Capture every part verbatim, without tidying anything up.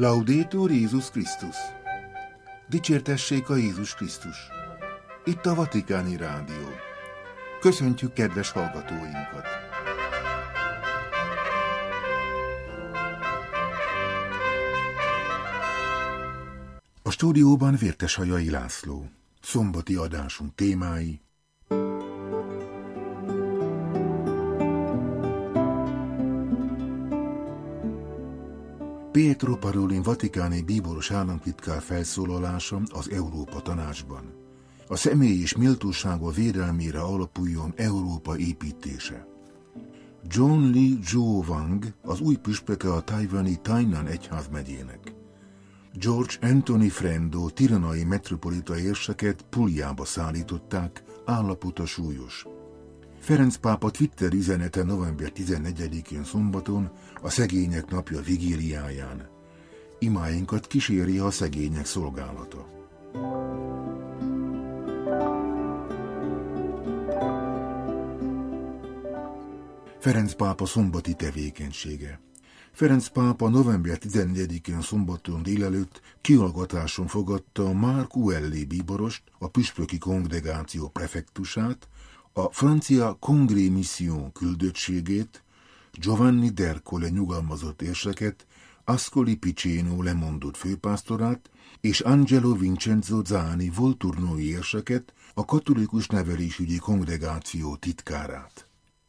Laudetur Jézus Krisztus! Dicsértessék a Jézus Krisztus! Itt a Vatikáni Rádió. Köszöntjük kedves hallgatóinkat! A stúdióban Vérteshajai László. Szombati adásunk témái: Pietro Parolin vatikáni bíboros államtitkár felszólalása az Európa Tanácsban. A személy és méltósága védelmére alapuljon Európa építése. John Lee Zhou Wang az új püspöke a tajvani Tainan egyházmegyének. George Anthony Frendo tiranai metropolita érseket Puliába szállították, állapota súlyos. Ferenc pápa Twitter üzenete november tizennegyedikén szombaton, a Szegények Napja vigíliáján: imáinkat kíséri a szegények szolgálata. Ferenc pápa szombati tevékenysége. Ferenc pápa november tizennegyedikén szombaton délelőtt kihallgatáson fogadta Mark Uelli bíborost, a püspöki kongregáció prefektusát, a francia Congrès Mission küldöttségét, Giovanni d'Ercole nyugalmazott érseket, Ascoli Piceno lemondott főpásztorát és Angelo Vincenzo Zani volturnói érseket, a katolikus nevelésügyi kongregáció titkárát.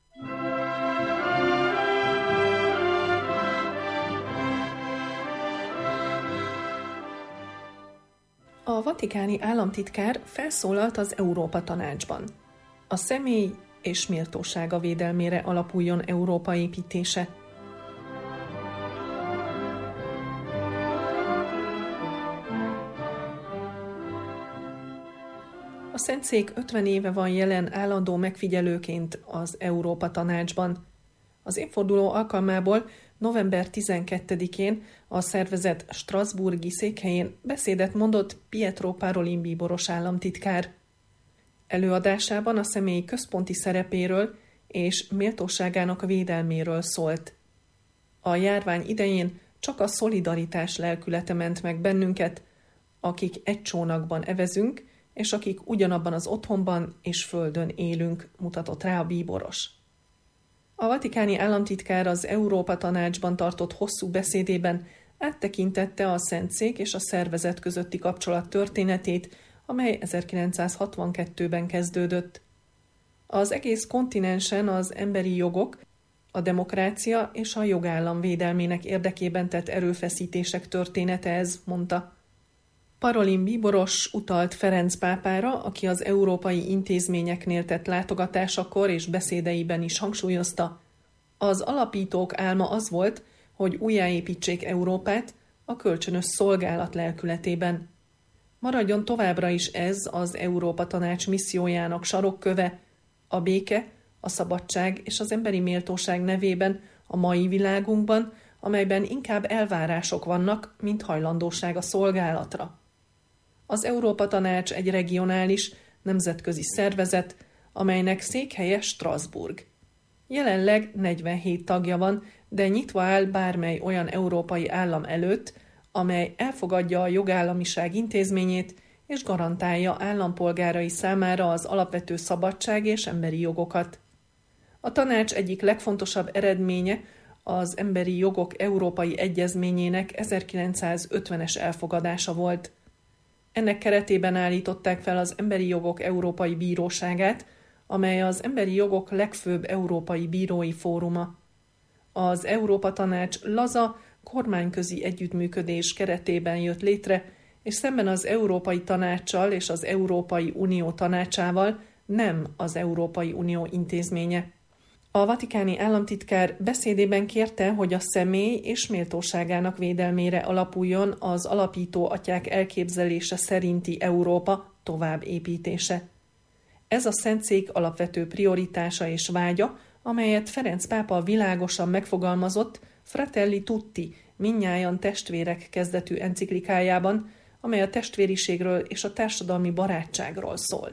A vatikáni államtitkár felszólalt az Európa Tanácsban. A személy és méltósága védelmére alapuljon Európa építése. A Szentszék ötven éve van jelen állandó megfigyelőként az Európa Tanácsban. Az évforduló alkalmából november tizenkettedikén a szervezet strasbourgi székhelyén beszédet mondott Pietro Parolin bíboros államtitkár. Előadásában a személy központi szerepéről és méltóságának védelméről szólt. A járvány idején csak a szolidaritás lelkülete ment meg bennünket, akik egy csónakban evezünk, és akik ugyanabban az otthonban és földön élünk, mutatott rá a bíboros. A vatikáni államtitkár az Európa Tanácsban tartott hosszú beszédében áttekintette a Szentszék és a szervezet közötti kapcsolat történetét, amely ezerkilencszázhatvankettőben kezdődött. Az egész kontinensen az emberi jogok, a demokrácia és a jogállam védelmének érdekében tett erőfeszítések története ez, mondta. Parolin bíboros utalt Ferenc pápára, aki az európai intézményeknél tett látogatásakor és beszédeiben is hangsúlyozta: az alapítók álma az volt, hogy újjáépítsék Európát a kölcsönös szolgálat lelkületében. Maradjon továbbra is ez az Európa Tanács missziójának sarokköve, a béke, a szabadság és az emberi méltóság nevében a mai világunkban, amelyben inkább elvárások vannak, mint hajlandóság a szolgálatra. Az Európa Tanács egy regionális, nemzetközi szervezet, amelynek székhelye Strasbourg. Jelenleg negyvenhét tagja van, de nyitva áll bármely olyan európai állam előtt, amely elfogadja a jogállamiság intézményét és garantálja állampolgárai számára az alapvető szabadság és emberi jogokat. A tanács egyik legfontosabb eredménye az Emberi Jogok Európai Egyezményének ezerkilencszázötvenes elfogadása volt. Ennek keretében állították fel az Emberi Jogok Európai Bíróságát, amely az emberi jogok legfőbb európai bírói fóruma. Az Európa Tanács laza, kormányközi együttműködés keretében jött létre, és szemben az Európai Tanáccsal és az Európai Unió tanácsával nem az Európai Unió intézménye. A vatikáni államtitkár beszédében kérte, hogy a személy és méltóságának védelmére alapuljon az alapító atyák elképzelése szerinti Európa továbbépítése. Ez a Szentszék alapvető prioritása és vágya, amelyet Ferenc pápa világosan megfogalmazott Fratelli Tutti, mindnyájan testvérek kezdetű enciklikájában, amely a testvériségről és a társadalmi barátságról szól.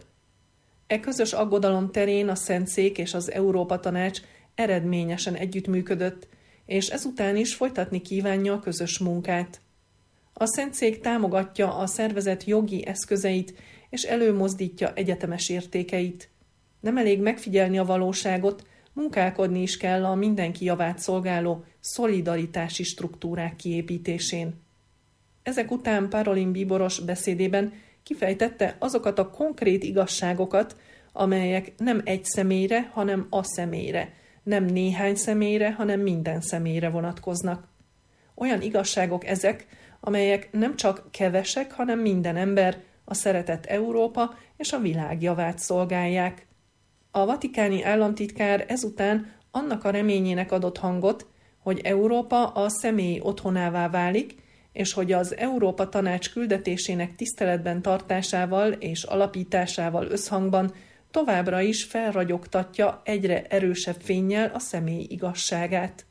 E közös aggodalom terén a Szentszék és az Európa Tanács eredményesen együttműködött, és ezután is folytatni kívánja a közös munkát. A Szentszék támogatja a szervezet jogi eszközeit és előmozdítja egyetemes értékeit. Nem elég megfigyelni a valóságot, munkálkodni is kell a mindenki javát szolgáló szolidaritási struktúrák kiépítésén. Ezek után Parolin bíboros beszédében kifejtette azokat a konkrét igazságokat, amelyek nem egy személyre, hanem a személyre, nem néhány személyre, hanem minden személyre vonatkoznak. Olyan igazságok ezek, amelyek nem csak kevesek, hanem minden ember, a szeretett Európa és a világ javát szolgálják. A vatikáni államtitkár ezután annak a reményének adott hangot, hogy Európa a személyi otthonává válik, és hogy az Európa Tanács küldetésének tiszteletben tartásával és alapításával összhangban továbbra is felragyogtatja egyre erősebb fénnyel a személy igazságát.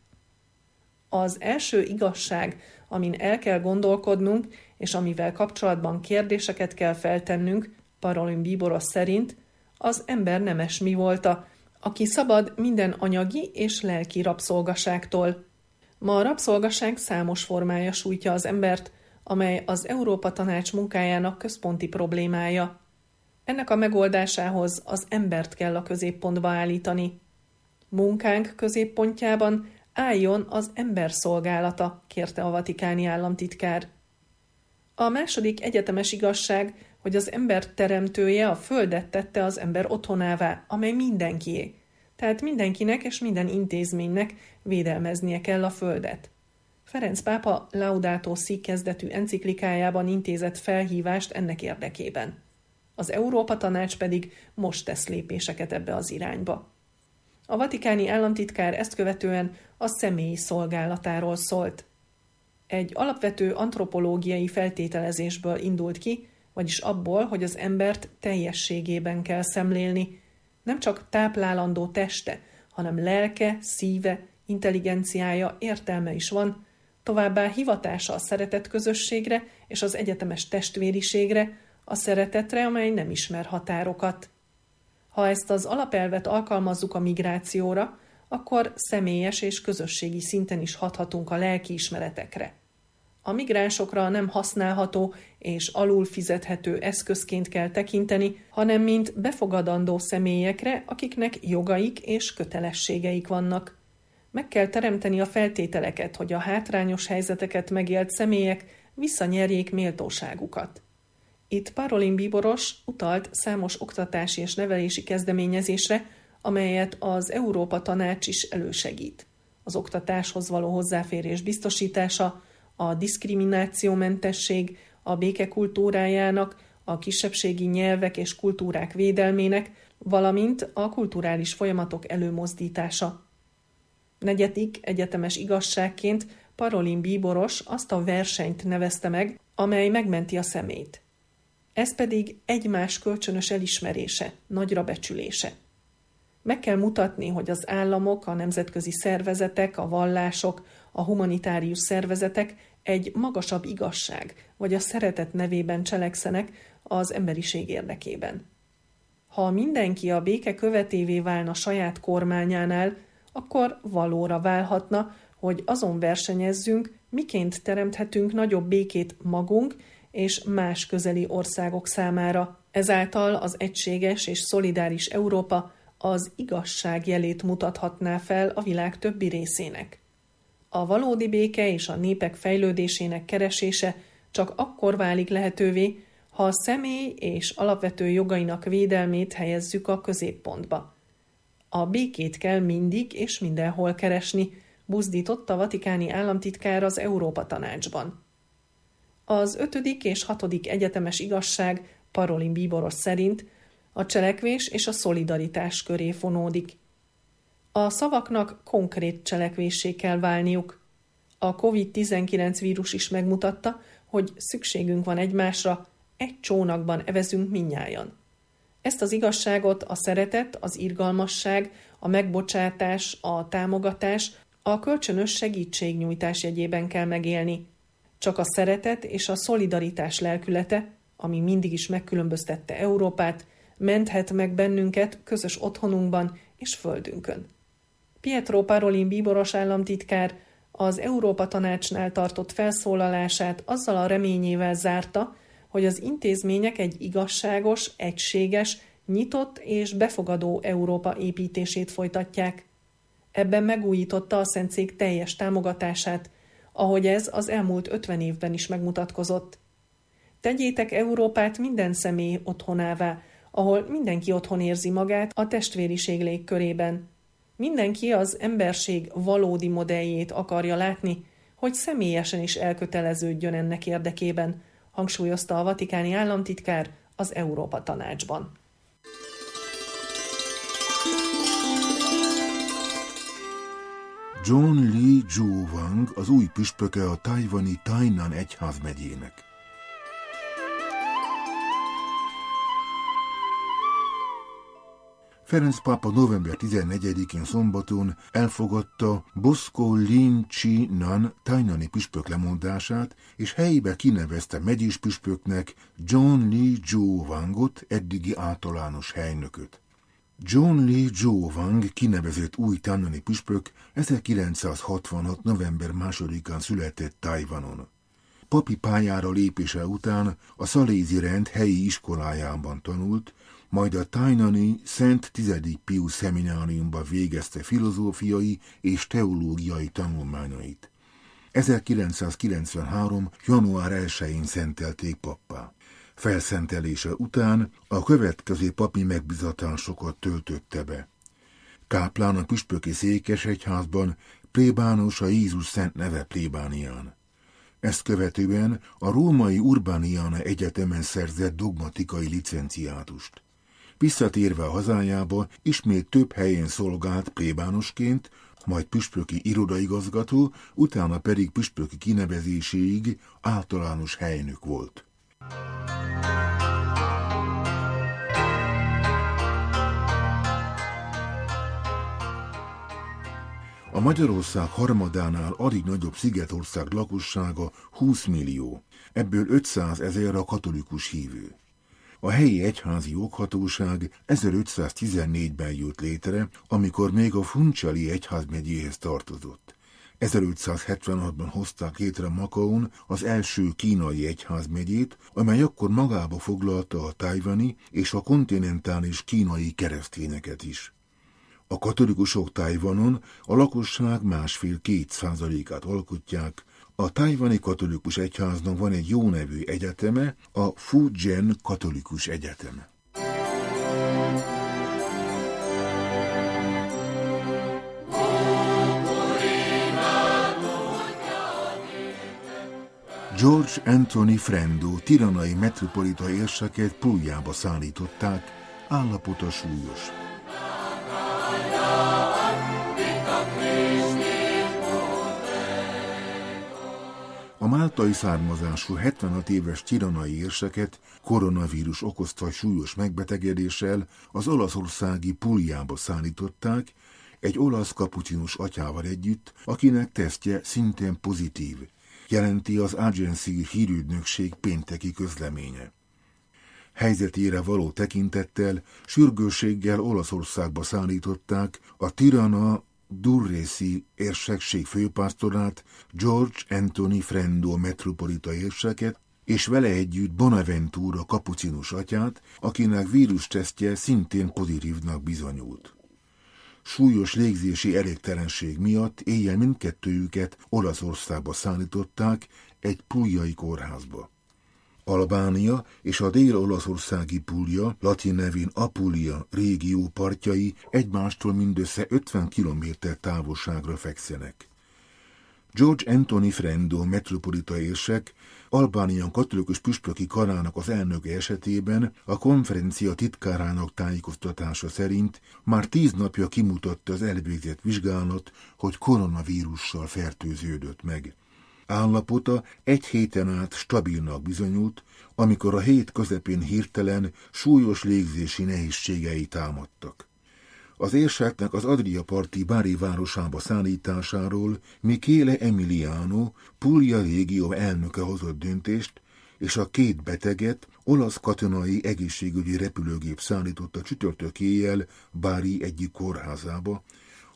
Az első igazság, amin el kell gondolkodnunk, és amivel kapcsolatban kérdéseket kell feltennünk, Parolin bíboros szerint, az ember nemes mi volta, aki szabad minden anyagi és lelki rabszolgaságtól. Ma a rabszolgaság számos formája sújtja az embert, amely az Európa Tanács munkájának központi problémája. Ennek a megoldásához az embert kell a középpontba állítani. Munkánk középpontjában álljon az ember szolgálata, kérte a vatikáni államtitkár. A második egyetemes igazság, hogy az ember teremtője a földet tette az ember otthonává, amely mindenkié. Tehát mindenkinek és minden intézménynek védelmeznie kell a földet. Ferenc pápa Laudato Si kezdetű enciklikájában intézett felhívást ennek érdekében. Az Európa Tanács pedig most tesz lépéseket ebbe az irányba. A vatikáni államtitkár ezt követően a személyi szolgálatáról szólt. Egy alapvető antropológiai feltételezésből indult ki, vagyis abból, hogy az embert teljességében kell szemlélni. Nem csak táplálandó teste, hanem lelke, szíve, intelligenciája, értelme is van, továbbá hivatása a szeretet közösségre és az egyetemes testvériségre, a szeretetre, amely nem ismer határokat. Ha ezt az alapelvet alkalmazzuk a migrációra, akkor személyes és közösségi szinten is hathatunk a lelkiismeretekre. A migránsokra nem használható és alul fizethető eszközként kell tekinteni, hanem mint befogadandó személyekre, akiknek jogaik és kötelességeik vannak. Meg kell teremteni a feltételeket, hogy a hátrányos helyzeteket megélt személyek visszanyerjék méltóságukat. Itt Parolin bíboros utalt számos oktatási és nevelési kezdeményezésre, amelyet az Európa Tanács is elősegít. Az oktatáshoz való hozzáférés biztosítása, a diszkriminációmentesség, a béke kultúrájának, a kisebbségi nyelvek és kultúrák védelmének, valamint a kulturális folyamatok előmozdítása. Negyedik egyetemes igazságként Parolin bíboros azt a versenyt nevezte meg, amely megmenti a személyt. Ez pedig egymás kölcsönös elismerése, nagyra becsülése. Meg kell mutatni, hogy az államok, a nemzetközi szervezetek, a vallások, a humanitárius szervezetek egy magasabb igazság, vagy a szeretet nevében cselekszenek az emberiség érdekében. Ha mindenki a béke követévé válna saját kormányánál, akkor valóra válhatna, hogy azon versenyezzünk, miként teremthetünk nagyobb békét magunk és más közeli országok számára. Ezáltal az egységes és szolidáris Európa az igazság jelét mutathatná fel a világ többi részének. A valódi béke és a népek fejlődésének keresése csak akkor válik lehetővé, ha a személy és alapvető jogainak védelmét helyezzük a középpontba. A békét kell mindig és mindenhol keresni, buzdított a vatikáni államtitkár az Európa Tanácsban. Az ötödik és hatodik egyetemes igazság Parolin bíboros szerint a cselekvés és a szolidaritás köré fonódik. A szavaknak konkrét cselekvéssé kell válniuk. A kovid tizenkilenc vírus is megmutatta, hogy szükségünk van egymásra, egy csónakban evezünk mindnyájan. Ezt az igazságot a szeretet, az irgalmasság, a megbocsátás, a támogatás, a kölcsönös segítségnyújtás jegyében kell megélni. Csak a szeretet és a szolidaritás lelkülete, ami mindig is megkülönböztette Európát, menthet meg bennünket közös otthonunkban és földünkön. Pietro Parolin bíboros államtitkár az Európa Tanácsnál tartott felszólalását azzal a reményével zárta, hogy az intézmények egy igazságos, egységes, nyitott és befogadó Európa építését folytatják. Ebben megújította a Szentszék teljes támogatását, ahogy ez az elmúlt ötven évben is megmutatkozott. Tegyétek Európát minden személy otthonává, ahol mindenki otthon érzi magát a testvériség légkörében. Mindenki az emberség valódi modelljét akarja látni, hogy személyesen is elköteleződjön ennek érdekében, hangsúlyozta a vatikáni államtitkár az Európa Tanácsban. John Lee Zhuowang az új püspöke a tajvani Tainan egyházmegyének. Ferenc pápa november tizennegyedikén szombaton elfogadta Bosco Lin Chi Nan tainani püspök lemondását, és helyébe kinevezte megyés püspöknek John Lee Zhuowangot, eddigi általános helynököt. John Lee Zhuowang kinevezett új tainani püspök ezerkilencszázhatvanhat. november másodikán született Tajvanon. Papi pályára lépése után a szalézi rend helyi iskolájában tanult, majd a tainani Szent tizedik Pius szemináriumban végezte filozófiai és teológiai tanulmányait. ezerkilencszázkilencvenhárom. január elsején szentelték pappá. Felszentelése után a következő papi megbizatásokat töltötte be. Káplán a püspöki székesegyházban, plébános a Jézus szent neve plébánián. Ezt követően a római Urbaniana Egyetemen szerzett dogmatikai licenciátust. Visszatérve a hazájába, ismét több helyen szolgált plébánosként, majd püspöki irodaigazgató, utána pedig püspöki kinevezéséig általános helynök volt. A Magyarország harmadánál alig nagyobb szigetország lakossága húsz millió, ebből ötszázezer a katolikus hívő. A helyi egyházi joghatóság ezerötszáztizennégyben jött létre, amikor még a Funchali egyházmegyéhez tartozott. ezerötszázhetvenhatban hozták létre Makaón az első kínai egyházmegyét, amely akkor magába foglalta a tajvani és a kontinentális kínai keresztényeket is. A katolikusok Tajvanon a lakosság másfél-két százalékát alkotják. A tajvani katolikus egyháznak van egy jó nevű egyeteme, a Fu-Jen Katolikus Egyetem. George Anthony Frendo tiranai metropolita érseket Puglyába szállították, állapota súlyos. A máltai származású hetvenhat éves tiranai érseket koronavírus okozta súlyos megbetegedéssel az olaszországi Puglyába szállították, egy olasz kapucinus atyával együtt, akinek tesztje szintén pozitív, jelenti az Agency hírügynökség pénteki közleménye. Helyzetére való tekintettel sürgősséggel Olaszországba szállították a Tirana Durresi érsekség főpásztorát, George Anthony Frendo metropolita érseket, és vele együtt Bonaventura kapucinus atyát, akinek vírustesztje szintén pozitívnak bizonyult. Súlyos légzési elégtelenség miatt éjjel mindkettőjüket Olaszországba szállították, egy puljai kórházba. Albánia és a dél-olaszországi Puglia, latin nevén Apulia régió partjai egymástól mindössze ötven kilométer távolságra fekszenek. George Anthony Frendo metropolita érsek Albánia katolikus püspöki karának az elnöke esetében a konferencia titkárának tájékoztatása szerint már tíz napja kimutatta az elvégzett vizsgálat, hogy koronavírussal fertőződött meg. Állapota egy héten át stabilnak bizonyult, amikor a hét közepén hirtelen súlyos légzési nehézségei támadtak. Az érseknek az Adria parti Bari városába szállításáról Michele Emiliano, Puglia régió elnöke hozott döntést, és a két beteget olasz katonai egészségügyi repülőgép szállította csütörtök éjjel Bari egyik kórházába,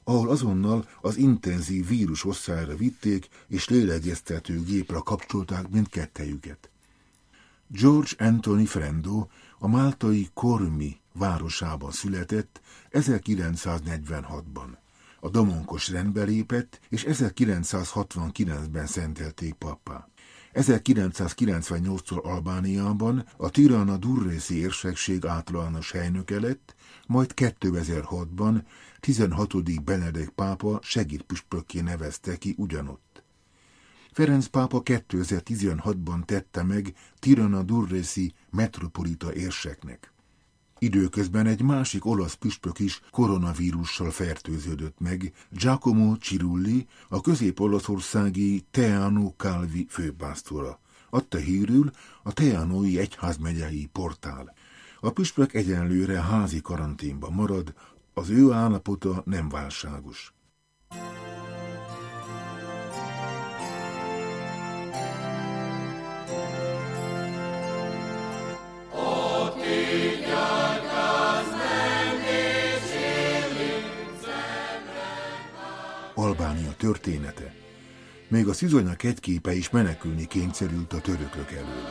ahol azonnal az intenzív vírus osztályra vitték és lélegeztető gépre kapcsolták mindkettejüket. George Anthony Frendo a máltai Kormi városában született ezerkilencszáznegyvenhatban. A domonkos rendbe lépett, és ezerkilencszázhatvankilencben szentelték pappá. ezerkilencszázkilencvennyolctól Albániában a Tirana Durresi érsekség általános helynöke lett, majd kétezer-hatban tizenhatodik Benedek pápa segédpüspökké nevezte ki ugyanott. Ferenc pápa kétezer-tizenhatban tette meg Tirana Durresi metropolita érseknek. Időközben egy másik olasz püspök is koronavírussal fertőződött meg, Giacomo Cirulli, a közép-olaszországi Teano Calvi főpásztora. Adta hírül a Teanói egyházmegyei portál. A püspök egyenlőre házi karanténban marad, az ő állapota nem válságos. Albánia története. Még a Szüzonya kegyképe is menekülni kényszerült a törökök elől.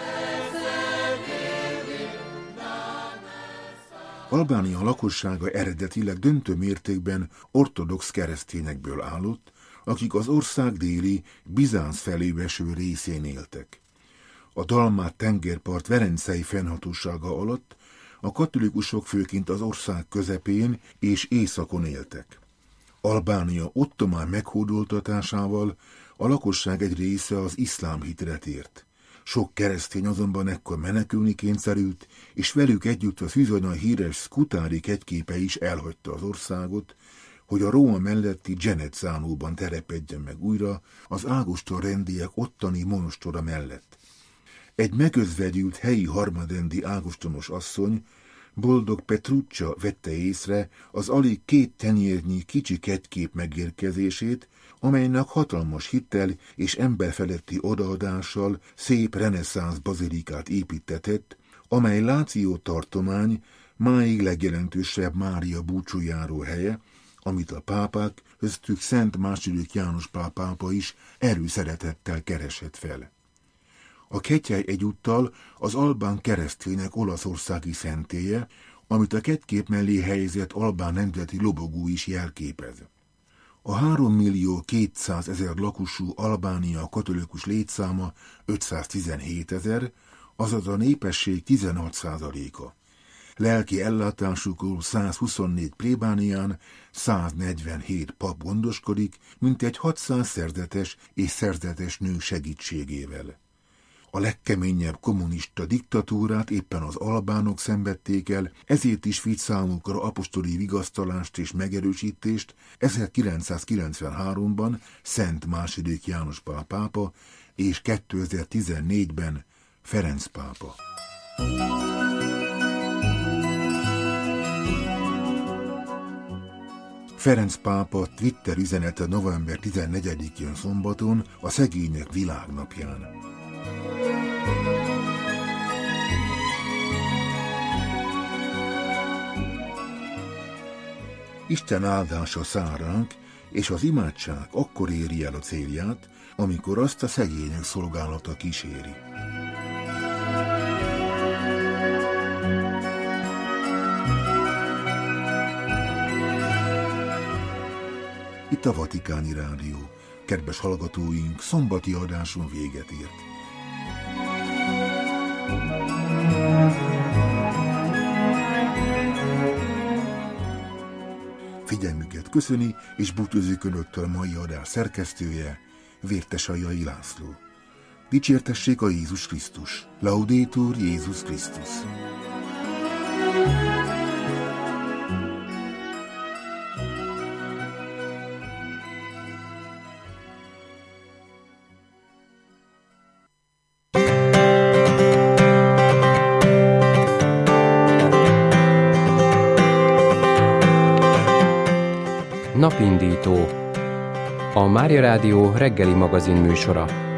Albánia lakossága eredetileg döntő mértékben ortodox keresztényekből állott, akik az ország déli, Bizánc felé eső részén éltek. A Dalmát tengerpart Verencei fennhatósága alatt a katolikusok főként az ország közepén és északon éltek. Albánia ottomán meghódoltatásával a lakosság egy része az iszlám hitre tért. Sok keresztény azonban ekkor menekülni kényszerült, és velük együtt a Szüzonya híres Skutari kegyképe is elhagyta az országot, hogy a Róma melletti Genezzánóban terepedjen meg újra az Ágoston rendiek ottani monostora mellett. Egy megözvegyült helyi harmadrendi ágostonos asszony, Boldog Petruccia vette észre az alig két tenyérnyi kicsi kegykép megérkezését, amelynek hatalmas hittel és emberfeletti odaadással szép reneszánsz bazilikát építetett, amely Láció tartomány máig legjelentősebb Mária búcsújáró helye, amit a pápák, köztük Szent második János Pál pápa is erőszeretettel keresett fel. A kegyhely egyúttal az albán keresztények olaszországi szentélye, amit a kegykép mellé helyezett albán nemzeti lobogó is jelképez. A három millió kétszázezer lakosú Albánia katolikus létszáma ötszáztizenhétezer, azaz a népesség tizenhat százaléka. Lelki ellátásukról százhuszonnégy plébánián száznegyvenhét pap gondoskodik, mintegy hatszáz szerzetes és szerzetes nő segítségével. A legkeményebb kommunista diktatúrát éppen az albánok szenvedték el, ezért is vitt számukra apostoli vigasztalást és megerősítést ezerkilencszázkilencvenháromban Szent második János Pál pápa és kétezer-tizennégyben Ferenc pápa. Ferenc pápa Twitter üzenete november tizennegyedikén szombaton, a Szegények Világnapján. Isten áldása száll ránk, és az imádság akkor éri el a célját, amikor azt a szegények szolgálata kíséri. Itt a Vatikáni Rádió. Kedves hallgatóink, szombati adáson véget ért. Figyelmüket köszöni és búcsúzik önöktől mai adás szerkesztője, Vértesajai László. Dicsértessék a Jézus Krisztus! Laudetur Jézus Krisztus! Napindító. A Mária Rádió reggeli magazin műsora.